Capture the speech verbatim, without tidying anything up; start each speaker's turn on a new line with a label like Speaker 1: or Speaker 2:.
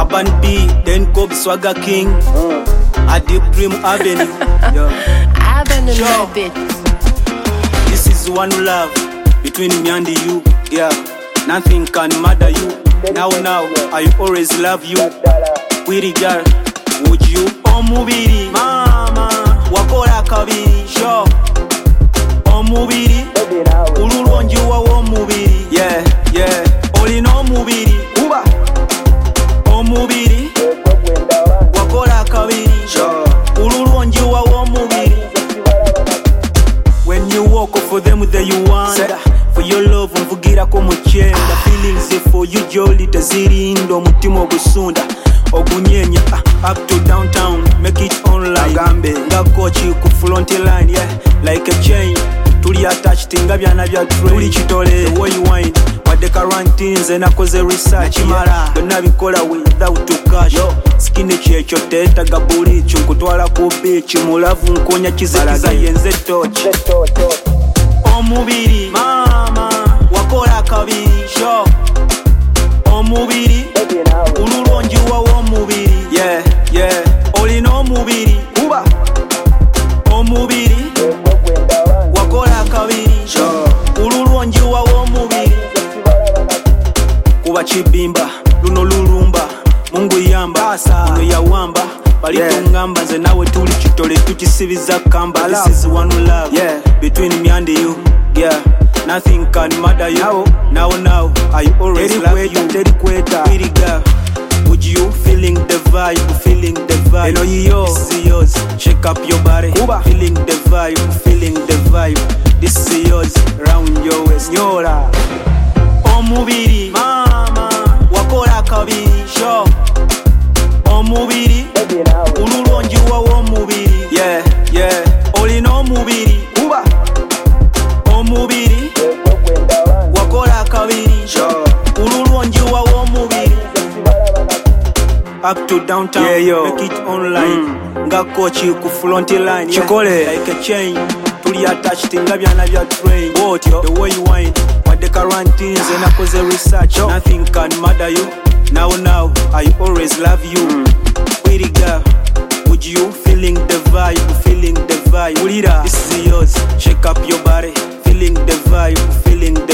Speaker 1: Urban B, then Cobb Swagger King, mm. A Deep Dream Avenue. Yo.
Speaker 2: Avenue, sure. Bit.
Speaker 1: This is one love between me and you. Yeah, nothing can matter you. Now, now, I always love you. Pretty girl, would you? Omubiri, mama, wakola kabiri. Sure. Omubiri, ululonji wa omubiri. Yeah, yeah. Olina omubiri, uba. Omubiri, wakola kabiri. Sure. Ululonji wa omubiri. When you walk for them, there you wander. For your love, mvugira ko muchenda. Feelings for you, jolly tazirindo mutima ogusunda. Ogunyenya up to downtown, make it online. Gambe, nga coach ku front line, yeah, like a chain. Tuli attached, nga byana bya train. Tuli chitole, the way you wind. Wadde quarantines and akoze research. Chimara, byonna bikola without to cash. Yo, skinny checho teta gabuli chunkutwala ku beach. Mulavu nkonya kizikiza yenze touch. Omubiri, mama, wakola kabiri. Sure. Omubiri, ululonji wa omubiri. Yeah, yeah. Olina omubiri, uba. Omubiri, wakola kabiri. Sure. Ululonji wa omubiri. Kuba chibimba, luno lulumba. Mungu yamba, muno yawamba. Balitungamba nze nawe tuli chitole tukisibiza kamba. This is one love, yeah, between me and you. Yeah, nothing can matter you. Now, now, now I always love you. Pretty girl, would you feeling the vibe? Feeling the vibe. You know you, this is yours. Shake up your body. Kuba. Feeling the vibe. Feeling the vibe. This is yours. Round your waist. Nyora. Omubiri, mama, wakola kabiri. Sure. Omubiri, ululonji wa omubiri. Yeah, yeah. Olina omubiri, uba. Omubiri, wakola kabiri. Sure. Ululonji wa omubiri. Up to downtown, yeah, yo. Make it online. Mm. Nga coach ku front line, yeah. Chikole like a chain. Tuli attached, nga byana bya train. What yo? The way you wind. Wadde quarantines and akoze research. Yo. Nothing can matter you. Now, now, I always love you. Mm. Pretty girl, would you feeling the vibe? Feeling the vibe. Ulira, this is yours. Shake up your body. Feeling the vibe. Feeling the